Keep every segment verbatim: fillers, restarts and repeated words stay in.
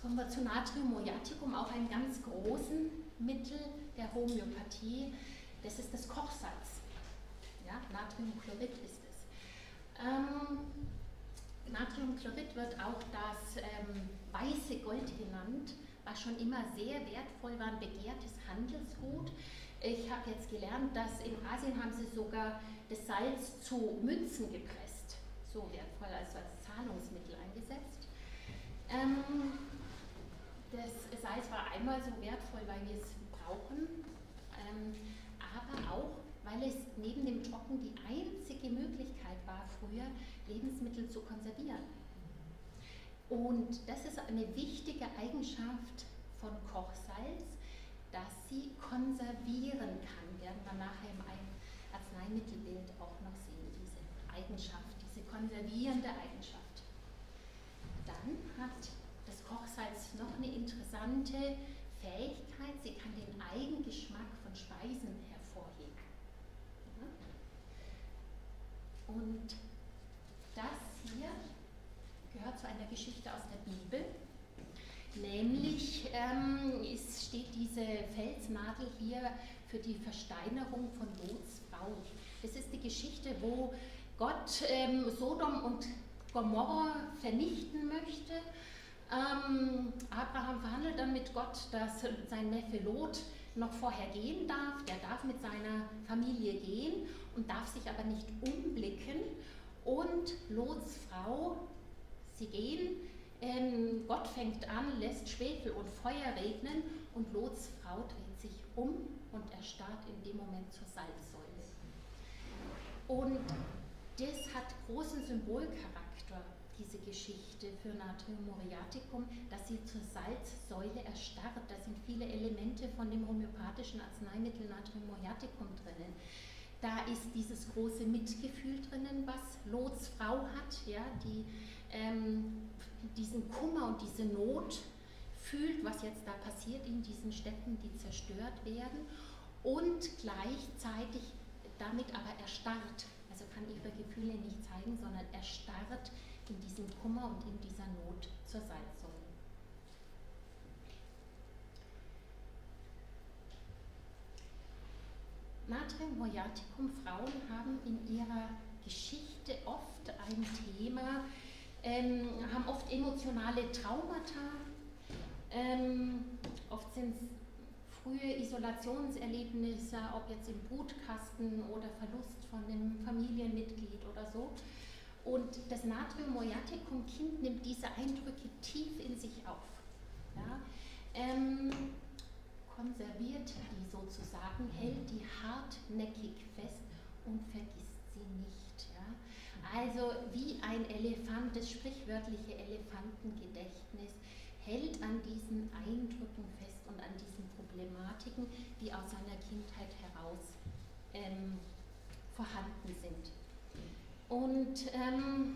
Kommen wir zu Natrium muriaticum, auch einem ganz großen Mittel der Homöopathie. Das ist das Kochsalz. Ja, Natriumchlorid ist es. Ähm, Natriumchlorid wird auch das ähm, weiße Gold genannt, was schon immer sehr wertvoll war, ein begehrtes Handelsgut. Ich habe jetzt gelernt, dass in Asien haben sie sogar das Salz zu Münzen gepresst, so wertvoll, also als Zahlungsmittel eingesetzt. Ähm, Das Salz war einmal so wertvoll, weil wir es brauchen, ähm, aber auch, weil es neben dem Trocken die einzige Möglichkeit war, früher Lebensmittel zu konservieren. Und das ist eine wichtige Eigenschaft von Kochsalz, dass sie konservieren kann. Werden wir nachher im Arzneimittelbild auch noch sehen, diese Eigenschaft, diese konservierende Eigenschaft. Dann hat das Kochsalz noch eine interessante Fähigkeit, sie kann den Eigengeschmack von Speisen hervorheben. Ja. Und das hier gehört zu einer Geschichte aus der Bibel, nämlich ähm, es steht diese Felsnadel hier für die Versteinerung von Lots Frau. Das ist die Geschichte, wo Gott ähm, Sodom und Gomorra vernichten möchte. Ähm, Abraham verhandelt dann mit Gott, dass sein Neffe Lot noch vorher gehen darf. Der darf mit seiner Familie gehen und darf sich aber nicht umblicken. Und Lots Frau, sie gehen, ähm, Gott fängt an, lässt Schwefel und Feuer regnen und Lots Frau dreht sich um und erstarrt in dem Moment zur Salzsäule. Und das hat großen Symbolcharakter, diese Geschichte für Natrium muriaticum, dass sie zur Salzsäule erstarrt. Da sind viele Elemente von dem homöopathischen Arzneimittel Natrium muriaticum drinnen. Da ist dieses große Mitgefühl drinnen, was Lots Frau hat, ja, die ähm, diesen Kummer und diese Not fühlt, was jetzt da passiert in diesen Städten, die zerstört werden, und gleichzeitig damit aber erstarrt. Also kann ihre Gefühle nicht zeigen, sondern erstarrt in diesem Kummer und in dieser Not zur Salzsäule. Natrium muriaticum, Frauen haben in ihrer Geschichte oft ein Thema, ähm, haben oft emotionale Traumata, ähm, oft sind es frühe Isolationserlebnisse, ob jetzt im Brutkasten oder Verlust von einem Familienmitglied oder so. Und das Natrium muriaticum Kind nimmt diese Eindrücke tief in sich auf. Ja? Ähm, konserviert die sozusagen, hält die hartnäckig fest und vergisst sie nicht. Ja? Also wie ein Elefant, das sprichwörtliche Elefantengedächtnis, hält an diesen Eindrücken fest und an diesen Problematiken, die aus seiner Kindheit heraus ähm, vorhanden sind. Und ähm,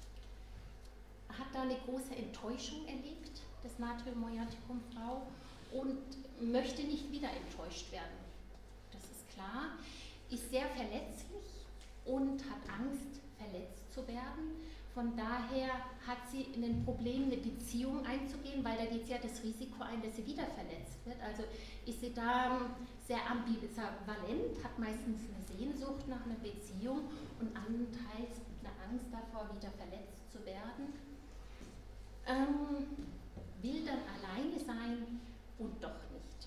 hat da eine große Enttäuschung erlebt, das Natrium muriaticum Frau, und möchte nicht wieder enttäuscht werden. Das ist klar, ist sehr verletzlich und hat Angst, verletzt zu werden. Von daher hat sie ein Problem, eine Beziehung einzugehen, weil da geht sie ja das Risiko ein, dass sie wieder verletzt wird. Also ist sie da sehr ambivalent, hat meistens eine Sehnsucht nach einer Beziehung und andernteils eine Angst davor, wieder verletzt zu werden. Ähm, will dann alleine sein und doch nicht.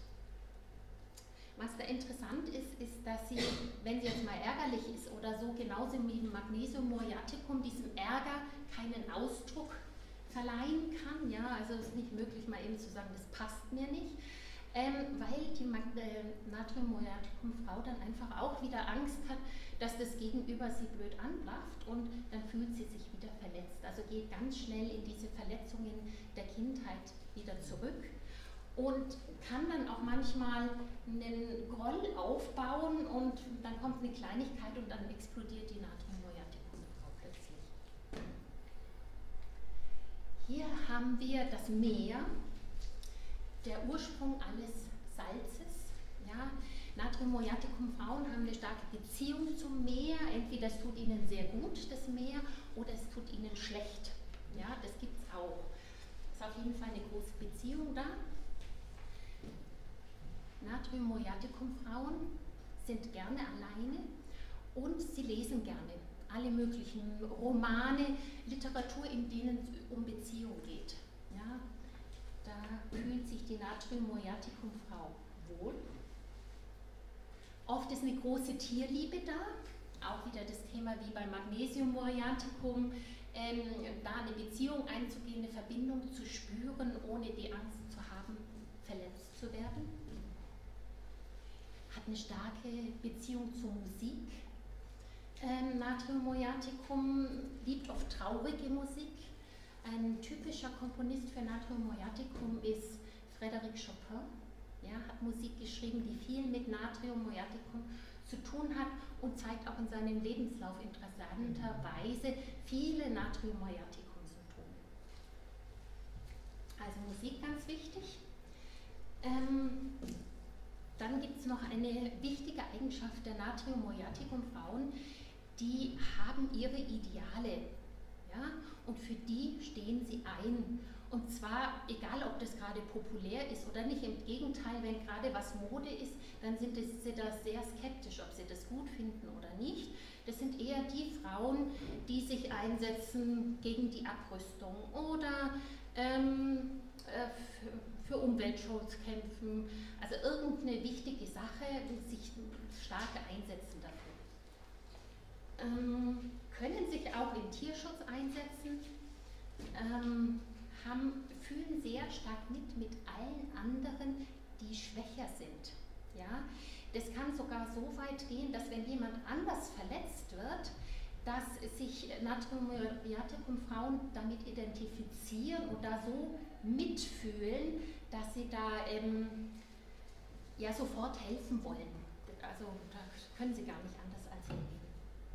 Was da interessant ist, ist, dass sie, wenn sie jetzt mal ärgerlich ist oder so, genauso wie im Magnesium muriaticum, diesem Ärger keinen Ausdruck verleihen kann. Ja, also es ist nicht möglich, mal eben zu sagen, das passt mir nicht, ähm, weil die Mag- äh, Natrium muriaticum Frau dann einfach auch wieder Angst hat, dass das Gegenüber sie blöd anblafft und dann fühlt sie sich wieder verletzt. Also geht ganz schnell in diese Verletzungen der Kindheit wieder zurück. Und kann dann auch manchmal einen Groll aufbauen und dann kommt eine Kleinigkeit und dann explodiert die Natrium muriaticum Frau plötzlich. Hier haben wir das Meer, der Ursprung alles Salzes. Ja, Natrium muriaticum Frauen haben eine starke Beziehung zum Meer, entweder es tut ihnen sehr gut, das Meer, oder es tut ihnen schlecht. Ja, das gibt es auch. auf jeden Fall eine große Beziehung da. Natrium-Muriaticum-Frauen sind gerne alleine und sie lesen gerne alle möglichen Romane, Literatur, in denen es um Beziehung geht. Ja, da fühlt sich die Natrium-Muriaticum-Frau wohl. Oft ist eine große Tierliebe da, auch wieder das Thema wie bei Magnesium Muriaticum, ähm, da eine Beziehung einzugehen, eine Verbindung zu spüren, ohne die Angst zu haben, verletzt zu werden. Hat eine starke Beziehung zur Musik. Ähm, Natrium Muriaticum liebt oft traurige Musik. Ein typischer Komponist für Natrium Muriaticum ist Frédéric Chopin. Ja, hat Musik geschrieben, die viel mit Natrium Muriaticum zu tun hat und zeigt auch in seinem Lebenslauf interessanterweise viele Natrium Muriaticum-Symptome. Also Musik ganz wichtig. Ähm, dann gibt es noch eine wichtige Eigenschaft der Natrium Muriaticum-Frauen, die haben ihre Ideale, ja, und für die stehen sie ein. Und zwar, egal ob das gerade populär ist oder nicht, im Gegenteil, wenn gerade was Mode ist, dann sind sie da sehr skeptisch, ob sie das gut finden oder nicht. Das sind eher die Frauen, die sich einsetzen gegen die Abrüstung oder ähm, äh, für, für Umweltschutz kämpfen, also irgendeine wichtige Sache, sich stark einsetzen dafür. Ähm, können sich auch im Tierschutz einsetzen. Ähm, Haben, fühlen sehr stark mit mit allen anderen, die schwächer sind. Ja? Das kann sogar so weit gehen, dass wenn jemand anders verletzt wird, dass sich Natrium Muriaticum-Frauen damit identifizieren und da so mitfühlen, dass sie da ähm, ja, sofort helfen wollen. Also da können sie gar nicht anders als helfen.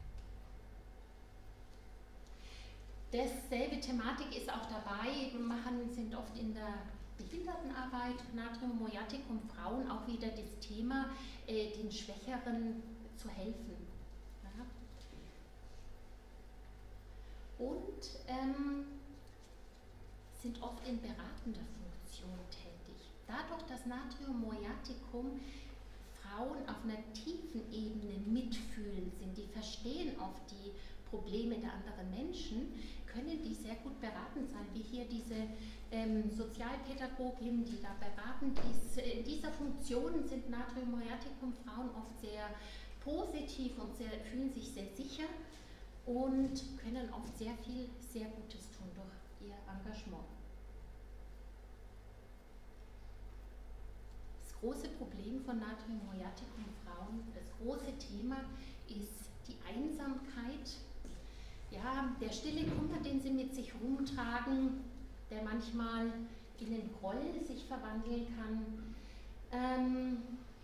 Dasselbe Thematik ist auch dabei, machen, sind oft in der Behindertenarbeit, Natrium Muriaticum Frauen auch wieder das Thema, äh, den Schwächeren zu helfen. Ja. Und ähm, sind oft in beratender Funktion tätig. Dadurch, dass Natrium Muriaticum Frauen auf einer tiefen Ebene mitfühlen sind, die verstehen oft die Probleme der anderen Menschen, können die sehr gut beratend sein, wie hier diese ähm, Sozialpädagogin, die da beratend ist. In dieser Funktion sind Natrium Muriaticum Frauen oft sehr positiv und sehr, fühlen sich sehr sicher und können oft sehr viel, sehr Gutes tun durch ihr Engagement. Das große Problem von Natrium Muriaticum Frauen, das große Thema ist die Einsamkeit. Ja, der stille Kummer, den sie mit sich rumtragen, der manchmal in den Groll sich verwandeln kann. Ähm,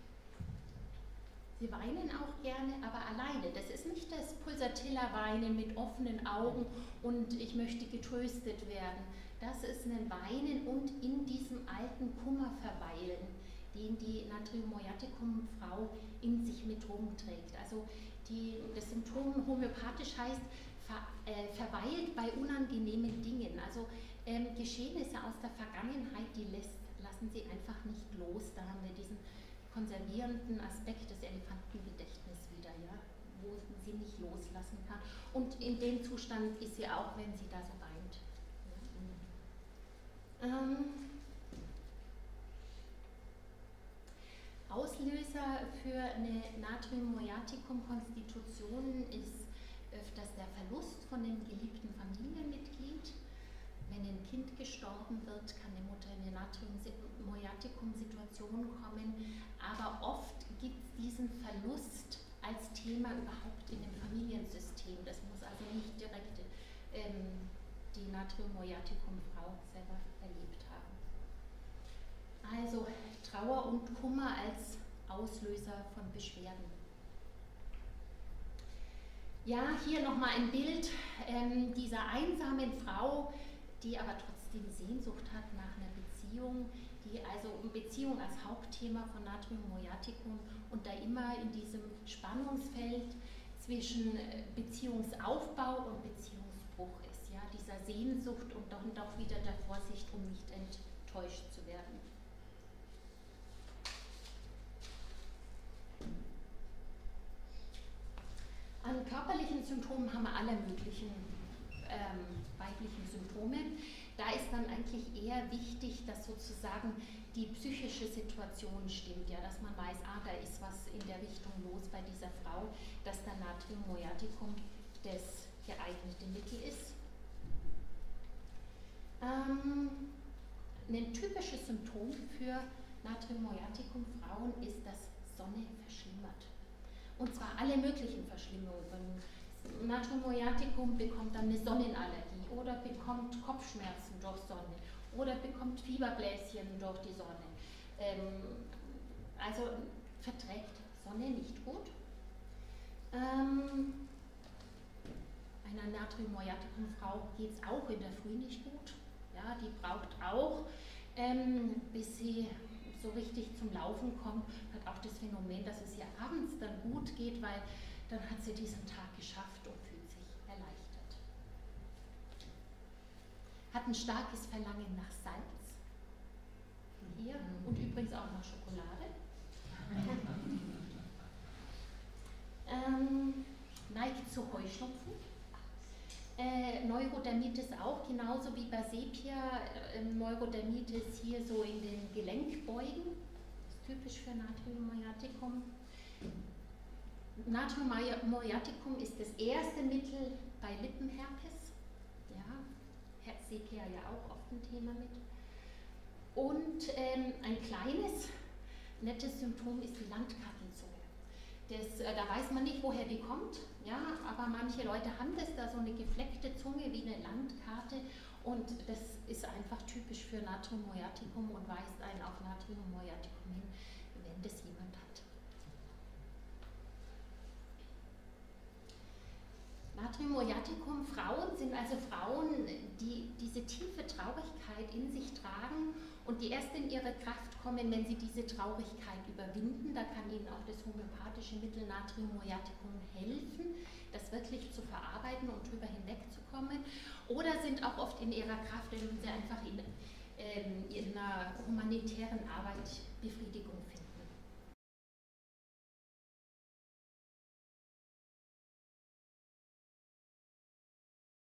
sie weinen auch gerne, aber alleine. Das ist nicht das Pulsatilla-Weinen mit offenen Augen und ich möchte getröstet werden. Das ist ein Weinen und in diesem alten Kummer verweilen, den die Natrium Muriaticum-Frau in sich mit rumträgt. Also die, das Symptom homöopathisch heißt, Ver, äh, verweilt bei unangenehmen Dingen. Also ähm, Geschehnisse aus der Vergangenheit, die lässt, lassen sie einfach nicht los. Da haben wir diesen konservierenden Aspekt des Elefantengedächtnisses wieder, ja, wo sie nicht loslassen kann. Und in dem Zustand ist sie auch, wenn sie da so weint. Ja. Ähm, Auslöser für eine Natrium Muriaticum-Konstitution ist öfters der Verlust von dem geliebten Familienmitglied. Wenn ein Kind gestorben wird, kann die Mutter in eine Natrium Muriaticum-Situation kommen, aber oft gibt es diesen Verlust als Thema überhaupt in dem Familiensystem. Das muss also nicht direkt ähm, die Natrium Muriaticum-Frau selber erlebt haben. Also Trauer und Kummer als Auslöser von Beschwerden. Ja, hier nochmal ein Bild ähm, dieser einsamen Frau, die aber trotzdem Sehnsucht hat nach einer Beziehung, die also Beziehung als Hauptthema von Natrium Muriaticum und da immer in diesem Spannungsfeld zwischen Beziehungsaufbau und Beziehungsbruch ist. Ja, dieser Sehnsucht und doch, und auch wieder der Vorsicht, um nicht enttäuscht zu werden. An körperlichen Symptomen haben wir alle möglichen ähm, weiblichen Symptome. Da ist dann eigentlich eher wichtig, dass sozusagen die psychische Situation stimmt, ja, dass man weiß, ah, da ist was in der Richtung los bei dieser Frau, dass der Natrium muriaticum das geeignete Mittel ist. Ähm, ein typisches Symptom für Natrium muriaticum Frauen ist, dass Sonne verschlimmert. Und zwar alle möglichen Verschlimmungen. Natrium muriaticum bekommt dann eine Sonnenallergie oder bekommt Kopfschmerzen durch Sonne oder bekommt Fieberbläschen durch die Sonne. Ähm, also verträgt Sonne nicht gut. Ähm, einer Natrium muriaticum Frau geht es auch in der Früh nicht gut. Ja, die braucht auch, ähm, bis sie so richtig zum Laufen kommt, hat auch das Phänomen, dass es ihr abends dann gut geht, weil dann hat sie diesen Tag geschafft und fühlt sich erleichtert. Hat ein starkes Verlangen nach Salz. Hier und übrigens auch nach Schokolade. ähm, neigt zu Heuschnupfen. Äh, Neurodermitis auch, genauso wie bei Sepia. Äh, Neurodermitis hier so in den Gelenkbeugen. Das ist typisch für Natrium muriaticum. Natrium muriaticum ist das erste Mittel bei Lippenherpes. Ja, Sepia ja auch oft ein Thema mit. Und ähm, ein kleines, nettes Symptom ist die Landkartenzunge. Das, äh, da weiß man nicht, woher die kommt, ja, aber manche Leute haben das, da so eine gefleckte Zunge wie eine Landkarte und das ist einfach typisch für Natrium muriaticum und weist einen auf Natrium muriaticum hin, wenn das jemand hat. Natrium muriaticum Frauen sind also Frauen, die diese tiefe Traurigkeit in sich tragen und die erst in ihre Kraft kommen, wenn sie diese Traurigkeit überwinden. Da kann ihnen auch das homöopathische Mittel Natrium muriaticum helfen, das wirklich zu verarbeiten und drüber hinwegzukommen. Oder sind auch oft in ihrer Kraft, wenn sie einfach in, ähm, in einer humanitären Arbeit Befriedigung finden.